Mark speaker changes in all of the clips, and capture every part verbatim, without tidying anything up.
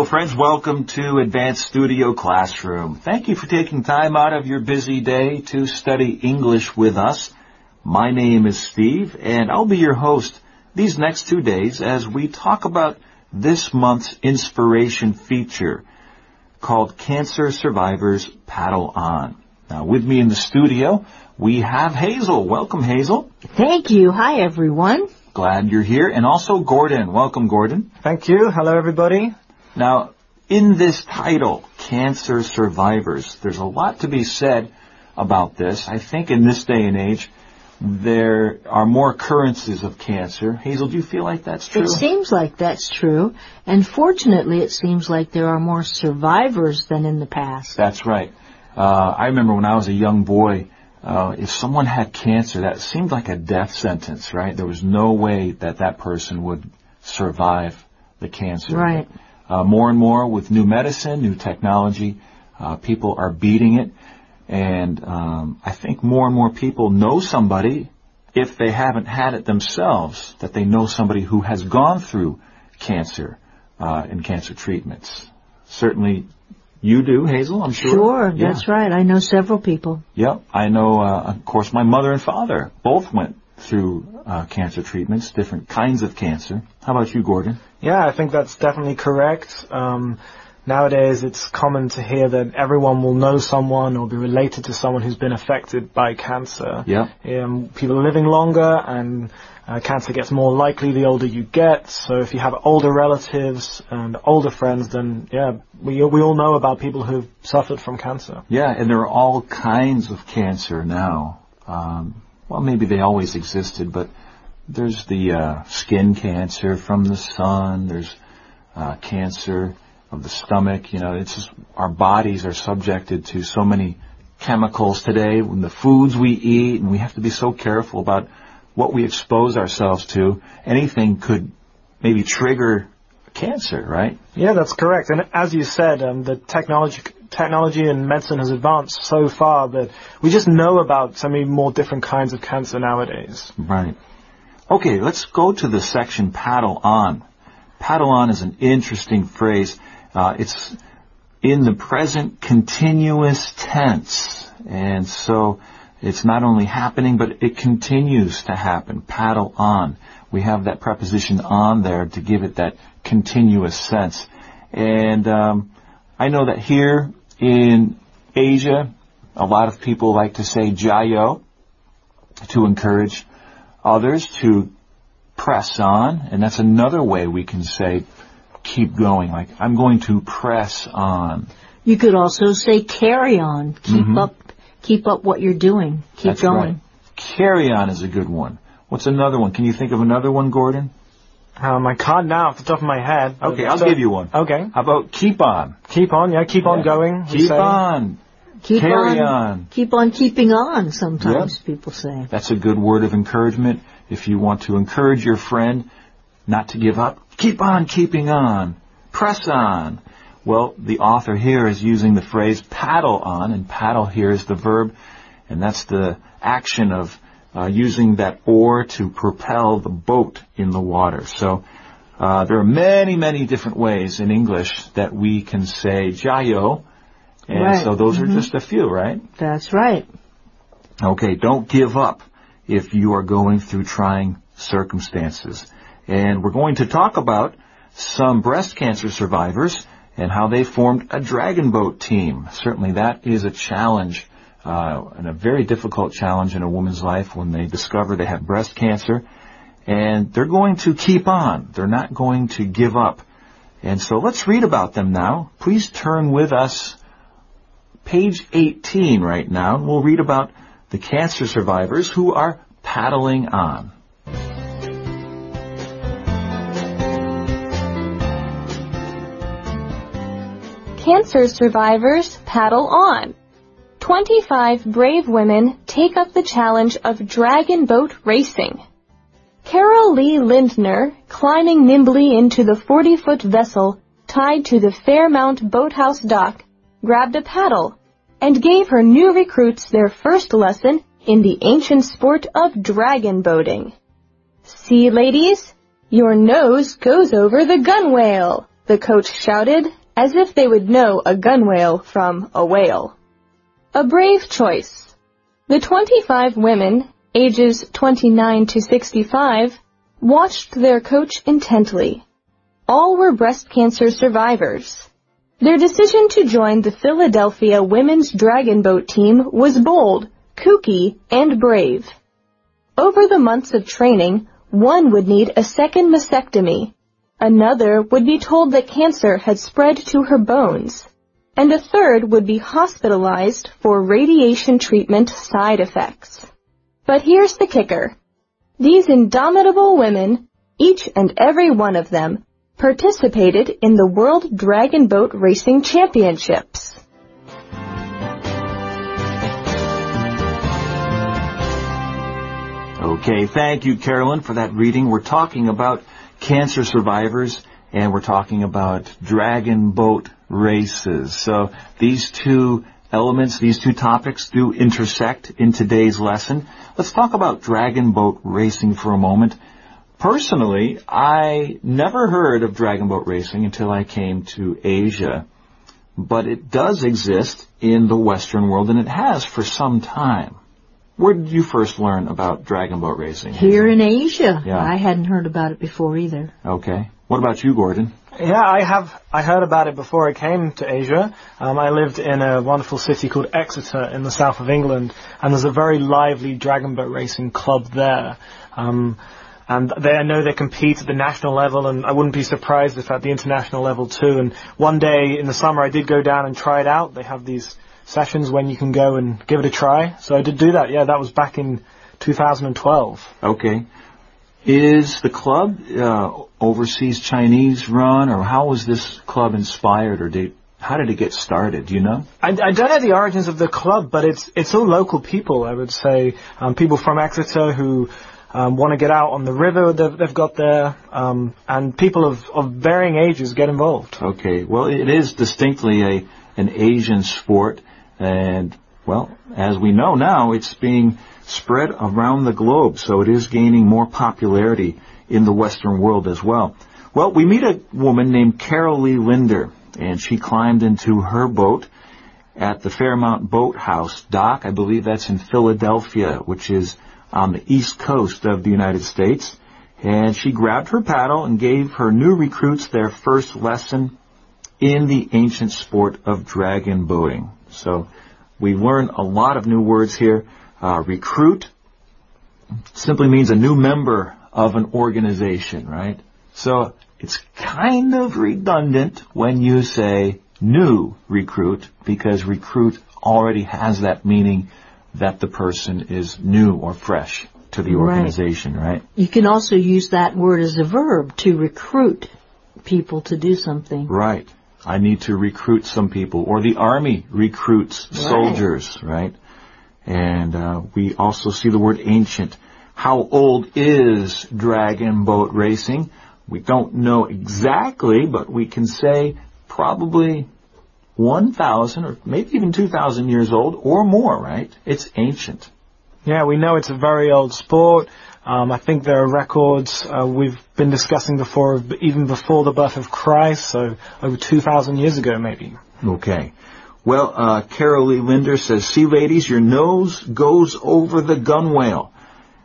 Speaker 1: Hello, friends. Welcome to Advanced Studio Classroom. Thank you for taking time out of your busy day to study English with us. My name is Steve, and I'll be your host these next two days as we talk about this month's inspiration feature called Cancer Survivors Paddle On. Now, with me in the studio, we have Hazel. Welcome, Hazel.
Speaker 2: Thank you. Hi, everyone.
Speaker 1: Glad you're here. And also Gordon. Welcome, Gordon.
Speaker 3: Thank you. Hello, everybody.
Speaker 1: Now, in this title, Cancer Survivors, there's a lot to be said about this. I think in this day and age, there are more occurrences of cancer. Hazel, do you feel like that's true?
Speaker 2: It seems like that's true. And fortunately, it seems like there are more survivors than in the past.
Speaker 1: That's right. Uh, I remember when I was a young boy, uh, if someone had cancer, that seemed like a death sentence, right? There was no way that that person would survive the cancer.
Speaker 2: Right.
Speaker 1: Uh, more and more with new medicine, new technology, uh, people are beating it. And um, I think more and more people know somebody, if they haven't had it themselves, that they know somebody who has gone through cancer uh, and cancer treatments. Certainly you do, Hazel, I'm sure.
Speaker 2: Sure,
Speaker 1: yeah.
Speaker 2: That's right. I know several people.
Speaker 1: Yep. I know, uh, of course, my mother and father both went through uh, cancer treatments, different kinds of cancer. How about you, Gordon?
Speaker 3: Yeah, I think that's definitely correct. Um, nowadays, it's common to hear that everyone will know someone or be related to someone who's been affected by cancer.
Speaker 1: Yeah.
Speaker 3: Um, people are living longer, and uh, cancer gets more likely the older you get. So if you have older relatives and older friends, then, yeah, we, we all know about people who've suffered from cancer.
Speaker 1: Yeah, and there are all kinds of cancer now. Um, well, maybe they always existed, but there's the uh, skin cancer from the sun. There's uh, cancer of the stomach. You know, it's just our bodies are subjected to so many chemicals today when the foods we eat, and we have to be so careful about what we expose ourselves to. Anything could maybe trigger cancer, right?
Speaker 3: Yeah, that's correct. And as you said, um, the technology technology and medicine has advanced so far that we just know about so many more different kinds of cancer nowadays.
Speaker 1: Right. Okay, let's go to the section paddle on. Paddle on is an interesting phrase. Uh, it's in the present continuous tense. And so it's not only happening, but it continues to happen. Paddle on. We have that preposition on there to give it that continuous sense. And um, I know that here in Asia, a lot of people like to say jayo to encourage others to press on. And that's another way we can say keep going, like I'm going to press on.
Speaker 2: You could also say carry on. Keep
Speaker 1: Mm-hmm.
Speaker 2: up keep up what you're doing. Keep
Speaker 1: That's
Speaker 2: going.
Speaker 1: Right. Carry on is a good one. What's another one? Can you think of another one, Gordon?
Speaker 3: Um, I can't now off the top of my head.
Speaker 1: Okay, I'll
Speaker 3: so,
Speaker 1: give you one.
Speaker 3: Okay.
Speaker 1: How about keep on?
Speaker 3: Keep on, yeah, keep
Speaker 1: yeah.
Speaker 3: on going.
Speaker 1: Keep
Speaker 3: say.
Speaker 1: on.
Speaker 2: Keep
Speaker 1: Carry
Speaker 2: on,
Speaker 1: on.
Speaker 2: Keep on keeping on, sometimes
Speaker 1: Yep.
Speaker 2: people say.
Speaker 1: That's a good word of encouragement. If you want to encourage your friend not to give up, keep on keeping on. Press on. Well, the author here is using the phrase paddle on, and paddle here is the verb, and that's the action of uh, using that oar to propel the boat in the water. So uh, there are many, many different ways in English that we can say jayo, and
Speaker 2: Right.
Speaker 1: so those
Speaker 2: Mm-hmm.
Speaker 1: are just a few, right?
Speaker 2: That's right.
Speaker 1: Okay, don't give up if you are going through trying circumstances. And we're going to talk about some breast cancer survivors and how they formed a dragon boat team. Certainly that is a challenge, uh, and a very difficult challenge in a woman's life when they discover they have breast cancer. And they're going to keep on. They're not going to give up. And so let's read about them now. Please turn with us page eighteen right now, and we'll read about the cancer survivors who are paddling on.
Speaker 4: Cancer survivors paddle on. twenty-five brave women take up the challenge of dragon boat racing. Carol Lee Lindner, climbing nimbly into the forty-foot vessel tied to the Fairmount Boathouse dock, grabbed a paddle and gave her new recruits their first lesson in the ancient sport of dragon boating. See, ladies, your nose goes over the gunwale. the coach shouted, as if they would know a gunwale from a whale. A brave choice. The twenty-five women, ages twenty-nine to sixty-five, watched their coach intently. All were breast cancer survivors. Their decision to join the Philadelphia women's dragon boat team was bold, kooky, and brave. Over the months of training, one would need a second mastectomy, another would be told that cancer had spread to her bones, and a third would be hospitalized for radiation treatment side effects. But here's the kicker. These indomitable women, each and every one of them, participated in the World Dragon Boat Racing Championships.
Speaker 1: Okay, thank you, Carolyn, for that reading. We're talking about cancer survivors, and we're talking about dragon boat races. So these two elements, these two topics do intersect in today's lesson. Let's talk about dragon boat racing for a moment. Personally, I never heard of dragon boat racing until I came to Asia, but it does exist in the Western world, and it has for some time. Where did you first learn about dragon boat racing?
Speaker 2: Here in Asia.
Speaker 1: Yeah.
Speaker 2: I hadn't heard about it before either.
Speaker 1: Okay. What about you, Gordon?
Speaker 3: Yeah, I have. I heard about it before I came to Asia. Um, I lived in a wonderful city called Exeter in the south of England, and there's a very lively dragon boat racing club there. Um, and they, I know they compete at the national level, and I wouldn't be surprised if at the international level too. And one day in the summer, I did go down and try it out. They have these sessions when you can go and give it a try. So I did do that. Yeah, that was back in two thousand twelve.
Speaker 1: Okay. Is the club uh, overseas Chinese run, or how was this club inspired, or did, how did it get started? Do you know?
Speaker 3: I, I don't know the origins of the club, but it's it's all local people, I would say. Um, people from Exeter who um, want to get out on the river they've, they've got there, um, and people of, of varying ages get involved.
Speaker 1: Okay. Well, it is distinctly a an Asian sport, and, well, as we know now, it's being spread around the globe, so it is gaining more popularity in the Western world as well. Well, we meet a woman named Carol Lee Linder, and she climbed into her boat at the Fairmount Boathouse dock. I believe that's in Philadelphia, which is on the east coast of the United States. And she grabbed her paddle and gave her new recruits their first lesson in the ancient sport of dragon boating. So we learn a lot of new words here. Uh, recruit simply means a new member of an organization, right? So it's kind of redundant when you say new recruit, because recruit already has that meaning that the person is new or fresh to the organization, right? right?
Speaker 2: You can also use that word as a verb, to recruit people to do something.
Speaker 1: Right. I need to recruit some people, or the army recruits
Speaker 2: right.
Speaker 1: soldiers, right? And uh, we also see the word ancient. How old is dragon boat racing? We don't know exactly, but we can say probably one thousand or maybe even two thousand years old or more, right? It's ancient.
Speaker 3: Yeah, we know it's a very old sport. Um, I think there are records uh, we've been discussing before, even before the birth of Christ, so over two thousand years ago maybe.
Speaker 1: Okay. Well, uh, Carol Lee Linder says, see, ladies, your nose goes over the gunwale.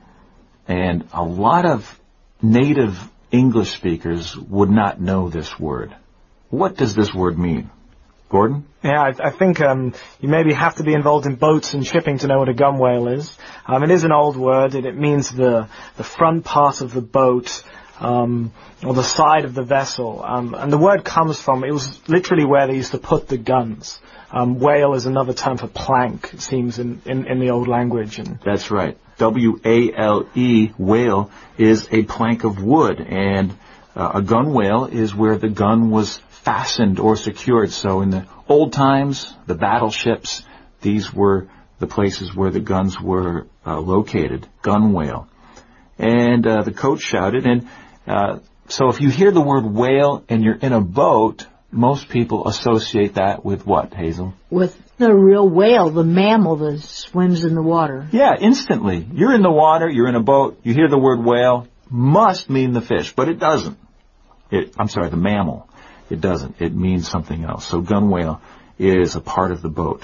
Speaker 1: And a lot of native English speakers would not know this word. What does this word mean? Gordon?
Speaker 3: Yeah, I, I think um, you maybe have to be involved in boats and shipping to know what a gunwale is. Um, it is an old word, and it means the, the front part of the boat, um, or the side of the vessel. Um, and the word comes from, it was literally where they used to put the guns. Um, whale is another term for plank, it seems, in, in, in the old language. And
Speaker 1: that's right. W A L E, whale, is a plank of wood, and uh, a gunwale is where the gun was fastened or secured. So in the old times, the battleships, these were the places where the guns were uh, located, gunwale. And uh, the coach shouted, and uh, so if you hear the word whale and you're in a boat, most people associate that with what, Hazel?
Speaker 2: With the real whale, the mammal that swims in the water.
Speaker 1: Yeah, instantly. You're in the water, you're in a boat, you hear the word whale, must mean the fish, but it doesn't. It, I'm sorry, the mammal. It doesn't. It means something else. So gunwale is a part of the boat.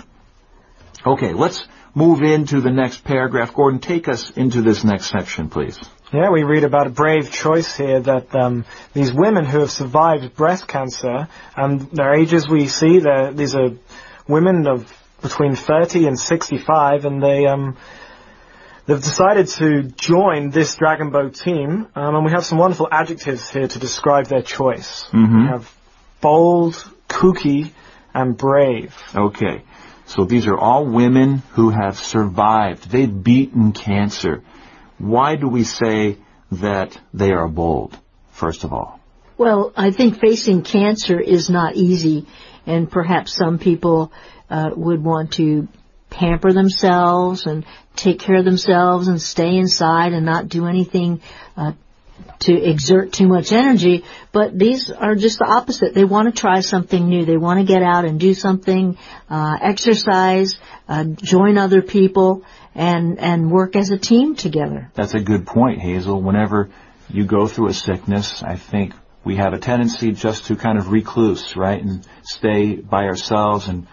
Speaker 1: Okay, let's move into the next paragraph. Gordon, take us into this next section, please.
Speaker 3: Yeah, we read about a brave choice here that um, these women who have survived breast cancer, and their ages we see, these are women of between thirty and sixty-five, and they, um, they've decided to join this Dragon Boat team, um, and we have some wonderful adjectives here to describe their choice.
Speaker 1: Mm-hmm.
Speaker 3: We have bold, kooky, and brave.
Speaker 1: Okay. So these are all women who have survived. They've beaten cancer. Why do we say that they are bold, first of all?
Speaker 2: Well, I think facing cancer is not easy, and perhaps some people uh, would want to pamper themselves and take care of themselves and stay inside and not do anything uh, to exert too much energy. But these are just the opposite. They want to try something new. They want to get out and do something, uh, exercise, uh, join other people, and, and work as a team together.
Speaker 1: That's a good point, Hazel. Whenever you go through a sickness, I think we have a tendency just to kind of recluse, right, and stay by ourselves and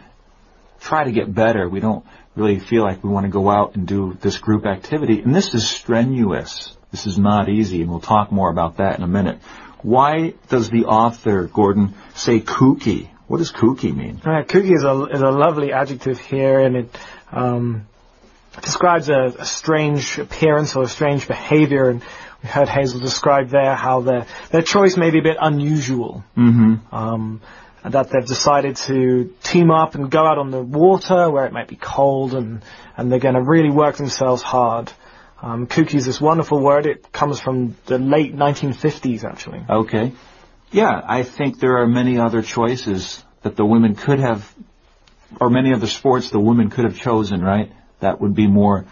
Speaker 1: try to get better. We don't really feel like we want to go out and do this group activity. And this is strenuous. This is not easy, and we'll talk more about that in a minute. Why does the author, Gordon, say kooky? What does kooky mean?
Speaker 3: Uh, kooky is a, is a lovely adjective here, and it um, describes a, a strange appearance or a strange behavior. And we heard Hazel describe there how their, their choice may be a bit unusual.
Speaker 1: Mm-hmm.
Speaker 3: Um, that they've decided to team up and go out on the water where it might be cold, and, and they're going to really work themselves hard. Um, kooky is this wonderful word. It comes from the late nineteen fifties, actually.
Speaker 1: Okay. Yeah, I think there are many other choices that the women could have, or many other sports the women could have chosen, right? That would be more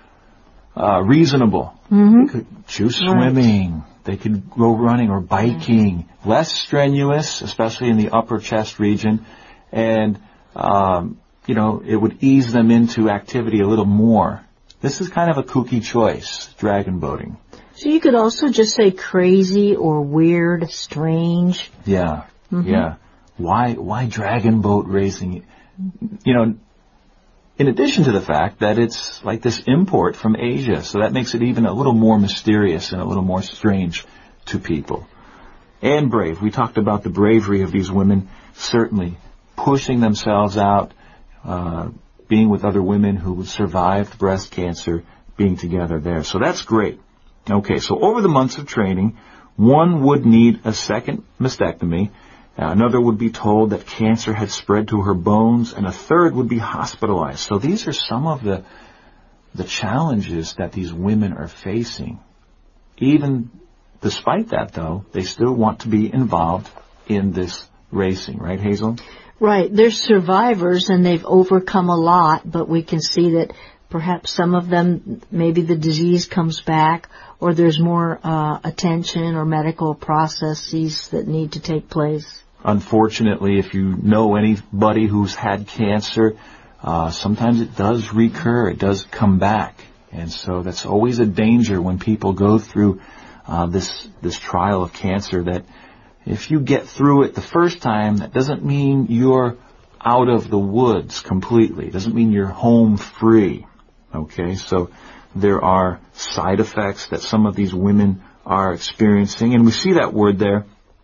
Speaker 1: uh, reasonable.
Speaker 2: Mm-hmm.
Speaker 1: They could choose swimming. Right. They could go running or biking. Yeah. Less strenuous, especially in the upper chest region. And, um, you know, it would ease them into activity a little more. This is kind of a kooky choice, dragon boating.
Speaker 2: So you could also just say crazy or weird, strange.
Speaker 1: Yeah,
Speaker 2: mm-hmm.
Speaker 1: yeah. Why, why dragon boat racing? You know, in addition to the fact that it's like this import from Asia, so that makes it even a little more mysterious and a little more strange to people. And brave. We talked about the bravery of these women, certainly pushing themselves out, uh, being with other women who survived breast cancer, being together there. So that's great. Okay, so over the months of training, one would need a second mastectomy, another would be told that cancer had spread to her bones, and a third would be hospitalized. So these are some of the the challenges that these women are facing. Even despite that, though, they still want to be involved in this racing, right, Hazel?
Speaker 2: Right. They're survivors, and they've overcome a lot, but we can see that perhaps some of them, maybe the disease comes back, or there's more uh, attention or medical processes that need to take place.
Speaker 1: Unfortunately, if you know anybody who's had cancer, uh, sometimes it does recur, it does come back. And so that's always a danger when people go through uh, this this trial of cancer, that if you get through it the first time, that doesn't mean you're out of the woods completely. It doesn't mean you're home free. Okay, so there are side effects that some of these women are experiencing, and we see that word there,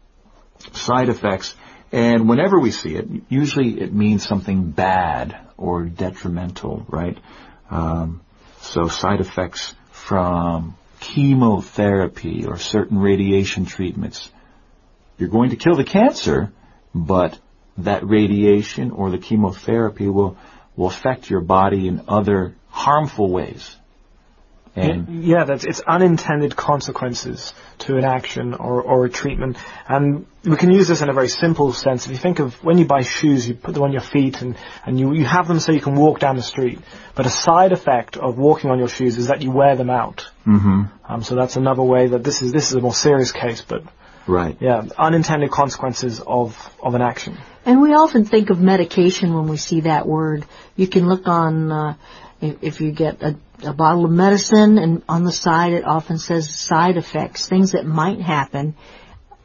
Speaker 1: side effects, and whenever we see it, usually it means something bad or detrimental, right? Um, so side effects from chemotherapy or certain radiation treatments. You're going to kill the cancer, but that radiation or the chemotherapy will, will affect your body in other harmful ways. And
Speaker 3: yeah, that's, it's unintended consequences to an action or, or a treatment. And we can use this in a very simple sense. If you think of when you buy shoes, you put them on your feet and, and you, you have them so you can walk down the street. But a side effect of walking on your shoes is that you wear them out.
Speaker 1: Mm-hmm.
Speaker 3: Um, so that's another way that this is, this is a more serious case, but
Speaker 1: right.
Speaker 3: Yeah, unintended consequences of, of an action.
Speaker 2: And we often think of medication when we see that word. You can look on, uh, if, if you get a, a bottle of medicine, and on the side it often says side effects, things that might happen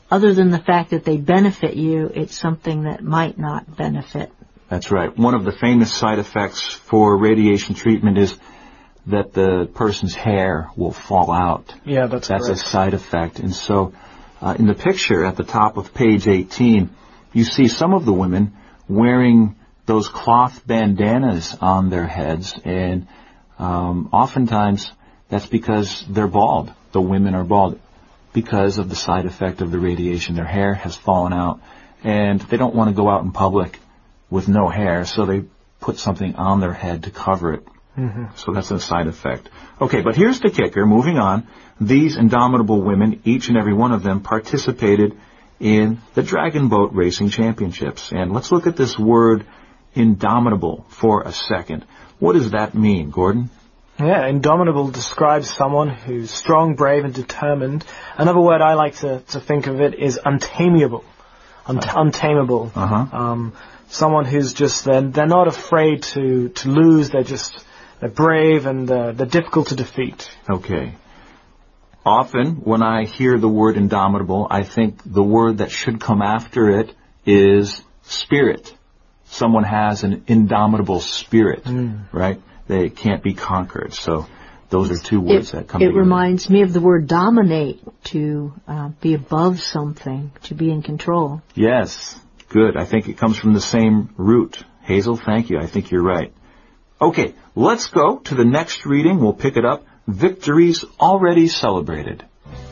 Speaker 2: other than the fact that they benefit you, it's something that might not benefit.
Speaker 1: That's right. One of the famous side effects for radiation treatment is that the person's hair will fall out.
Speaker 3: Yeah, that's
Speaker 1: That's
Speaker 3: correct.
Speaker 1: a side effect. And so uh, in the picture at the top of page eighteen, you see some of the women wearing those cloth bandanas on their heads, and um, oftentimes that's because they're bald. The women are bald because of the side effect of the radiation. Their hair has fallen out, and they don't want to go out in public with no hair, so they put something on their head to cover it. Mm-hmm. So that's a side effect. Okay, but here's the kicker. Moving on, these indomitable women, each and every one of them, participated in the Dragon Boat Racing Championships. And let's look at this word indomitable for a second. What does that mean, Gordon?
Speaker 3: Yeah, indomitable describes someone who's strong, brave, and determined. Another word I like to, to think of it is untamable. Unt- untamable.
Speaker 1: Uh-huh.
Speaker 3: Um, someone who's just, they're, they're not afraid to, to lose, they're just, they're brave and uh, they're difficult to defeat.
Speaker 1: Okay. Often, when I hear the word indomitable, I think the word that should come after it is spirit. Someone has an indomitable spirit, mm. right? They can't be conquered. So those are two words
Speaker 2: it,
Speaker 1: that come
Speaker 2: It
Speaker 1: together.
Speaker 2: reminds me of the word dominate, to uh, be above something, to be in control.
Speaker 1: Yes, good. I think it comes from the same root. Hazel, thank you. I think you're right. Okay, let's go to the next reading. We'll pick it up. Victories already celebrated.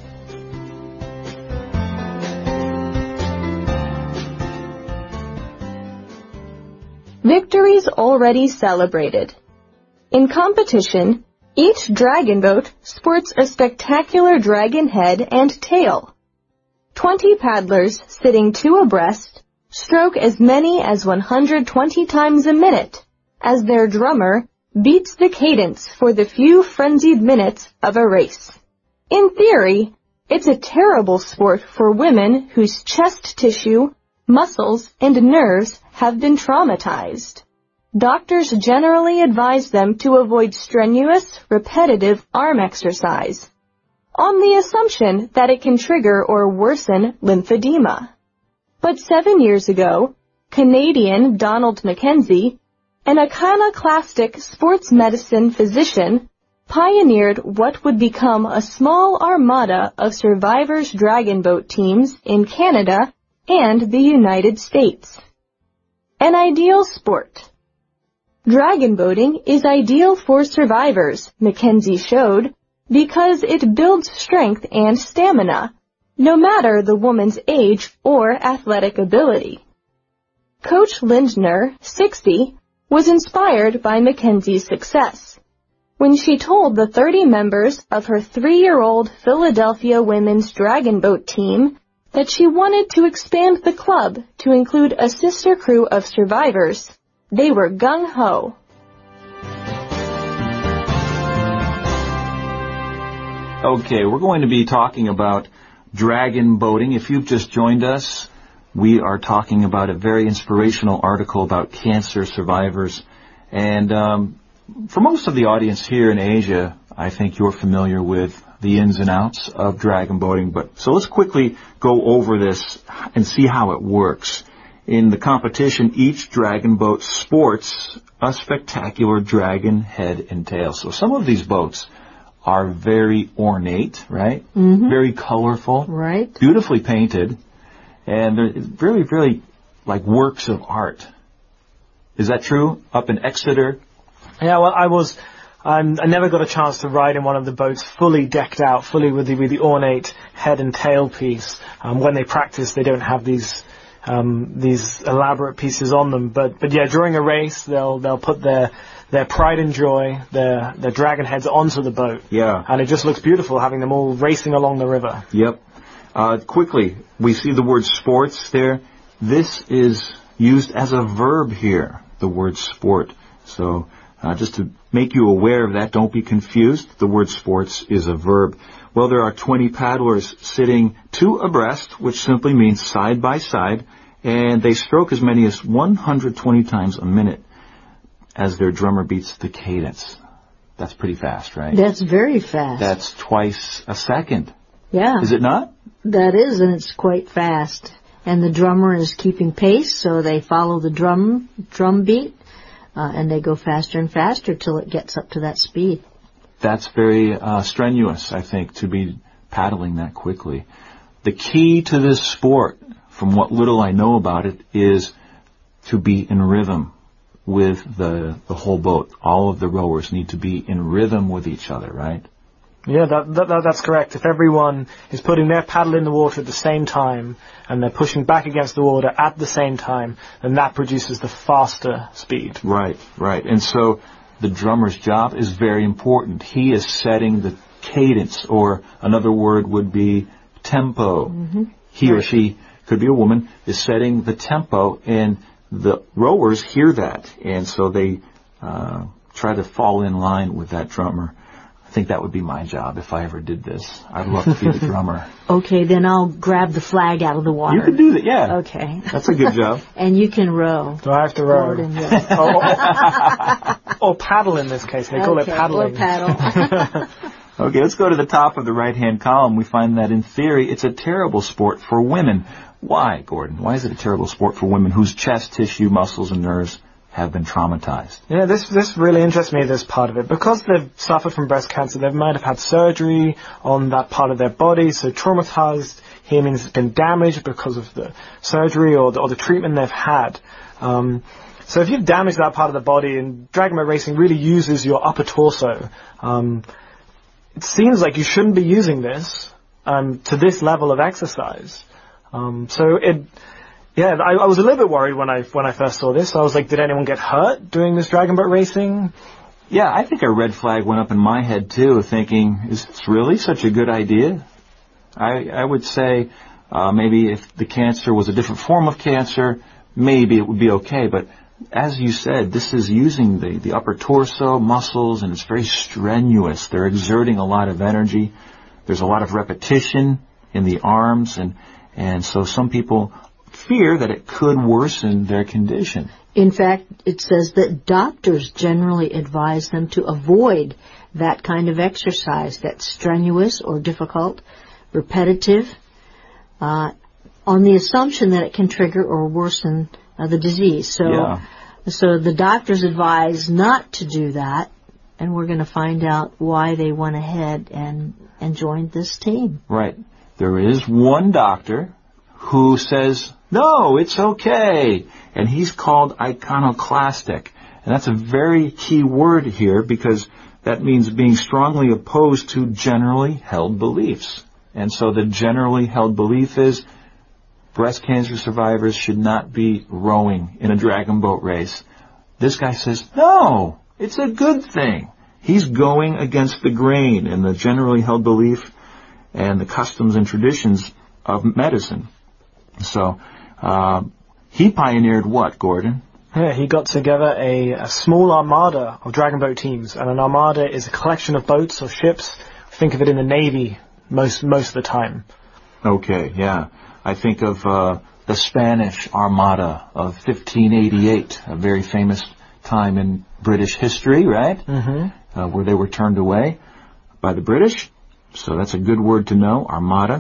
Speaker 4: Victories already celebrated. In competition, each dragon boat sports a spectacular dragon head and tail. Twenty paddlers sitting two abreast stroke as many as one hundred twenty times a minute as their drummer beats the cadence for the few frenzied minutes of a race. In theory, it's a terrible sport for women whose chest tissue, muscles, and nerves have been traumatized. Doctors generally advise them to avoid strenuous, repetitive arm exercise, on the assumption that it can trigger or worsen lymphedema. But seven years ago, Canadian Donald Mackenzie, an iconoclastic sports medicine physician, pioneered what would become a small armada of survivors' dragon boat teams in Canada and the United States. An ideal sport. Dragon boating is ideal for survivors, Mackenzie showed, because it builds strength and stamina, no matter the woman's age or athletic ability. Coach Lindner, sixty, was inspired by Mackenzie's success when she told the thirty members of her three-year-old Philadelphia women's dragon boat team that she wanted to expand the club to include a sister crew of survivors. They were gung-ho.
Speaker 1: Okay, we're going to be talking about dragon boating. If you've just joined us, we are talking about a very inspirational article about cancer survivors. And um, for most of the audience here in Asia, I think you're familiar with the ins and outs of dragon boating. But so let's quickly go over this and see how it works. In the competition, each dragon boat sports a spectacular dragon head and tail. So some of these boats are very ornate, right?
Speaker 2: Mm-hmm.
Speaker 1: Very colorful.
Speaker 2: Right.
Speaker 1: Beautifully painted. And they're really, really like works of art. Is that true? Up in Exeter?
Speaker 3: Yeah, well, I was, um, I never got a chance to ride in one of the boats fully decked out, fully with the, with the ornate head and tail piece. Um, when they practice, they don't have these, um, these elaborate pieces on them. But, but yeah, during a race, they'll, they'll put their, their pride and joy, their, their dragon heads onto the boat.
Speaker 1: Yeah.
Speaker 3: And it just looks beautiful having them all racing along the river.
Speaker 1: Yep. Uh, quickly, we see the word sports there. This is used as a verb here, the word sport. So uh, just to make you aware of that, don't be confused. The word sports is a verb. Well, there are twenty paddlers sitting two abreast, which simply means side by side, and they stroke as many as one hundred twenty times a minute as their drummer beats the cadence. That's pretty fast, right?
Speaker 2: That's very fast.
Speaker 1: That's twice a second.
Speaker 2: Yeah.
Speaker 1: Is it not?
Speaker 2: That is, and it's quite fast. And the drummer is keeping pace, so they follow the drum drum beat, uh, and they go faster and faster till it gets up to that speed.
Speaker 1: That's very uh, strenuous, I think, to be paddling that quickly. The key to this sport, from what little I know about it, is to be in rhythm with the the whole boat. All of the rowers need to be in rhythm with each other, right?
Speaker 3: Yeah, that, that, that that's correct. If everyone is putting their paddle in the water at the same time and they're pushing back against the water at the same time, then that produces the faster speed.
Speaker 1: Right, right. And so the drummer's job is very important. He is setting the cadence, or another word would be tempo. Mm-hmm. He or she, could be a woman, is setting the tempo, and the rowers hear that, and so they uh, try to fall in line with that drummer. I think that would be my job if I ever did this. I'd love to be the drummer.
Speaker 2: Okay, then I'll grab the flag out of the water.
Speaker 1: You can do that, yeah.
Speaker 2: Okay.
Speaker 1: That's a good job.
Speaker 2: And you can row.
Speaker 3: Do I have to row?
Speaker 2: Gordon, yeah.
Speaker 3: or, or, or paddle in this case. They call
Speaker 2: okay,
Speaker 3: it paddling.
Speaker 2: Or paddle.
Speaker 1: Okay, let's go to the top of the right-hand column. We find that in theory, it's a terrible sport for women. Why, Gordon? Why is it a terrible sport for women whose chest tissue, muscles, and nerves have been traumatized?
Speaker 3: Yeah, this this really interests me, this part of it. Because they've suffered from breast cancer, they might have had surgery on that part of their body, so traumatized here means it's been damaged because of the surgery or the, or the treatment they've had. Um, so if you've damaged that part of the body, and dragon boat racing really uses your upper torso, um, it seems like you shouldn't be using this um, to this level of exercise. Um, so it... Yeah, I, I was a little bit worried when I when I first saw this. I was like, did anyone get hurt doing this dragon boat racing?
Speaker 1: Yeah, I think a red flag went up in my head, too, thinking, is this really such a good idea? I, I would say uh, maybe if the cancer was a different form of cancer, maybe it would be okay. But as you said, this is using the, the upper torso, muscles, and it's very strenuous. They're exerting a lot of energy. There's a lot of repetition in the arms, and, and so some people fear that it could worsen their condition.
Speaker 2: In fact, it says that doctors generally advise them to avoid that kind of exercise that's strenuous or difficult, repetitive, uh, on the assumption that it can trigger or worsen uh, the disease. So,
Speaker 1: yeah.
Speaker 2: so the doctors advise not to do that, and we're going to find out why they went ahead and, and joined this team.
Speaker 1: Right. There is one doctor who says, no, it's okay. And he's called iconoclastic. And that's a very key word here, because that means being strongly opposed to generally held beliefs. And so the generally held belief is breast cancer survivors should not be rowing in a dragon boat race. This guy says, no, it's a good thing. He's going against the grain and the generally held belief and the customs and traditions of medicine. So, uh, he pioneered what, Gordon?
Speaker 3: Yeah, he got together a, a small armada of dragon boat teams, and an armada is a collection of boats or ships. Think of it in the Navy most most of the time.
Speaker 1: Okay, yeah. I think of uh, the Spanish Armada of fifteen eighty-eight, a very famous time in British history, right? Mm-hmm. Uh, where they were turned away by the British. So that's a good word to know, Armada.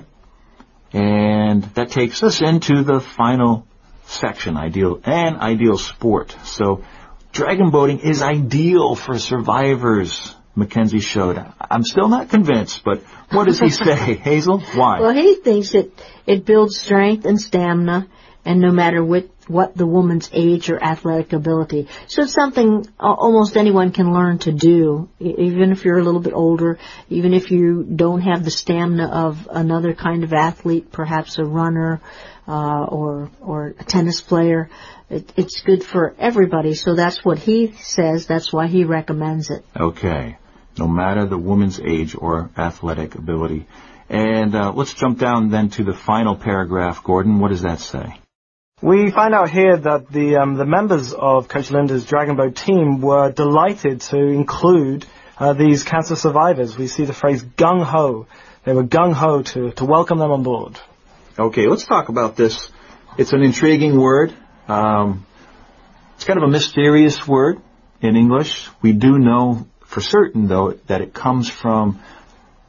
Speaker 1: And that takes us into the final section, ideal and ideal sport. So dragon boating is ideal for survivors, Mackenzie showed. I'm still not convinced, but what does he say, Hazel? Why?
Speaker 2: Well, he thinks it, it builds strength and stamina, and no matter what, what the woman's age or athletic ability. So it's something almost anyone can learn to do, even if you're a little bit older, even if you don't have the stamina of another kind of athlete, perhaps a runner uh, or or a tennis player. It, it's good for everybody. So that's what he says. That's why he recommends it.
Speaker 1: Okay. No matter the woman's age or athletic ability. And uh, let's jump down then to the final paragraph, Gordon. What does that say?
Speaker 3: We find out here that the um, the members of Coach Linda's dragon boat team were delighted to include uh, these cancer survivors. We see the phrase gung-ho. They were gung-ho to, to welcome them on board.
Speaker 1: Okay, let's talk about this. It's an intriguing word. Um, it's kind of a mysterious word in English. We do know for certain, though, that it comes from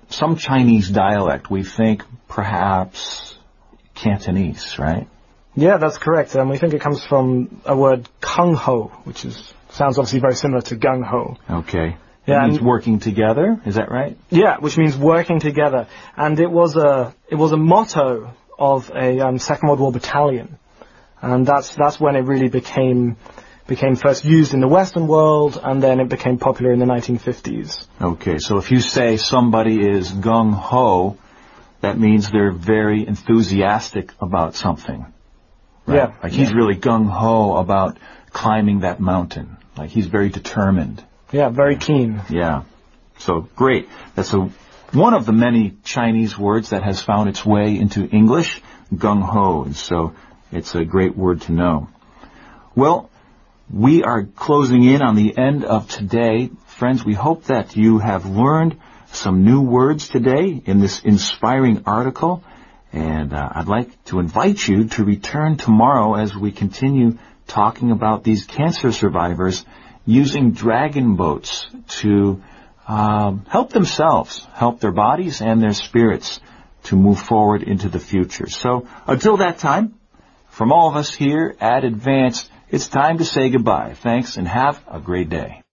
Speaker 1: some Chinese dialect, we think perhaps Cantonese, right?
Speaker 3: Yeah, that's correct. And we think it comes from a word kung ho, which is sounds obviously very similar to gung ho.
Speaker 1: Okay.
Speaker 3: Yeah,
Speaker 1: It means
Speaker 3: and-
Speaker 1: working together, is that right?
Speaker 3: Yeah, which means working together. And it was a it was a motto of a um, Second World War battalion, and that's that's when it really became became first used in the Western world, and then it became popular in the nineteen fifties.
Speaker 1: Okay, so if you say somebody is gung-ho, that means they're very enthusiastic about something. Right?
Speaker 3: Yeah.
Speaker 1: Like he's really gung-ho about climbing that mountain. Like he's very determined.
Speaker 3: Yeah, very keen.
Speaker 1: Yeah. So great. That's a, one of the many Chinese words that has found its way into English, gung-ho. And so it's a great word to know. Well, we are closing in on the end of today. Friends, we hope that you have learned some new words today in this inspiring article. And uh, I'd like to invite you to return tomorrow as we continue talking about these cancer survivors using dragon boats to um, help themselves, help their bodies and their spirits to move forward into the future. So until that time, from all of us here at Advanced, it's time to say goodbye. Thanks and have a great day.